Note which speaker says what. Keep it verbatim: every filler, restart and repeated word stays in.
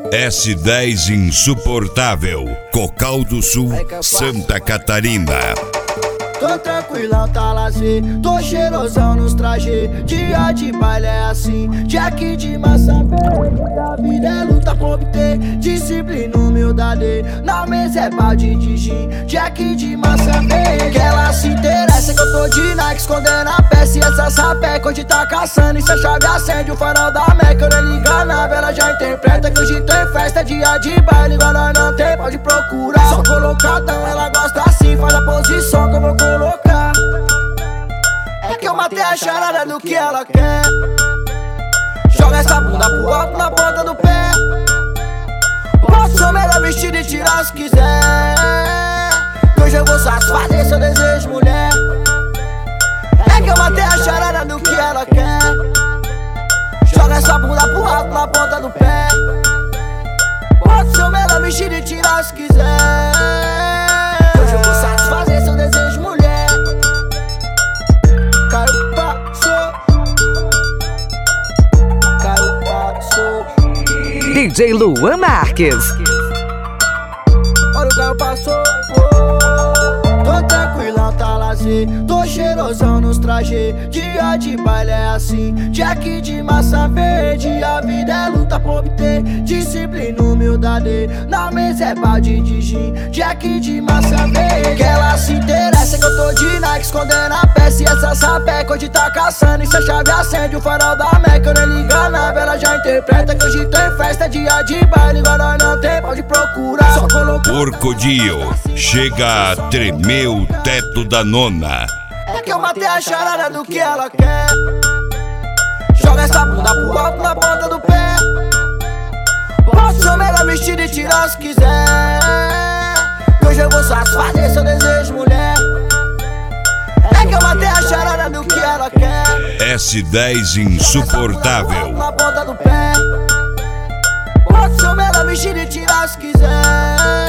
Speaker 1: S dez Insuportável, Cocal do Sul, Santa Catarina.
Speaker 2: Tô tranquilão, tá lazer, tô cheirosão nos trajes. Dia de baile é assim, Jack de massa verde. A vida é luta pra obter disciplina, humildade. Na mesa é balde de gin, Jack de massa verde. Que ela se interessa que eu tô de Nike, escondendo a peça e essa sapeca. Hoje tá caçando e se a chave acende o farol da Meca. Eu nem liga nave, ela já interpreta que hoje tem festa. Dia de baile, igual nós não tem, pode procurar. Só colocadão, ela gosta assim, faz a posição que eu vou colocar. É que eu matei a charada do que ela quer. Joga essa bunda pro alto na ponta do pé. Posso ser melhor vestido e tirar se quiser. Que hoje eu vou satisfazer seu desejo, mulher. É que eu matei a charada do que ela quer. Joga essa bunda pro alto na ponta do pé. Posso ser melhor vestido e tirar se quiser. Que hoje eu vou satisfazer seu desejo, mulher.
Speaker 3: D J Luan Marques.
Speaker 2: Olha o carro passou, oh. Tô tranquilão, tá lazer, tô cheirosão nos trajes. Dia de baile é assim, Jack de massa verde. A vida é luta pra obter disciplina, humildade. Na mesa é balde de gin, Jack de massa verde. Que ela se interessa que eu tô de Nike, escondendo a peça e essa sapeca. Hoje tá caçando e se a chave acende o farol da Meca. Eu nem liga nave, ela já interpreta que hoje tem festa. Dia de baile, igual nós não tem, pode procurar. Só colocar
Speaker 1: Orcodio, chega a tremer o teto da nona.
Speaker 2: É que eu matei a charada do que ela quer. Joga essa bunda pro alto na ponta do pé. Posso ser melhor vestido e tirar se quiser. Que hoje eu vou satisfazer seu desejo, mulher. É que eu matei a charada do que ela quer.
Speaker 1: S dez Insuportável.
Speaker 2: Na ponta do pé. Posso ser melhor vestido e tirar se quiser.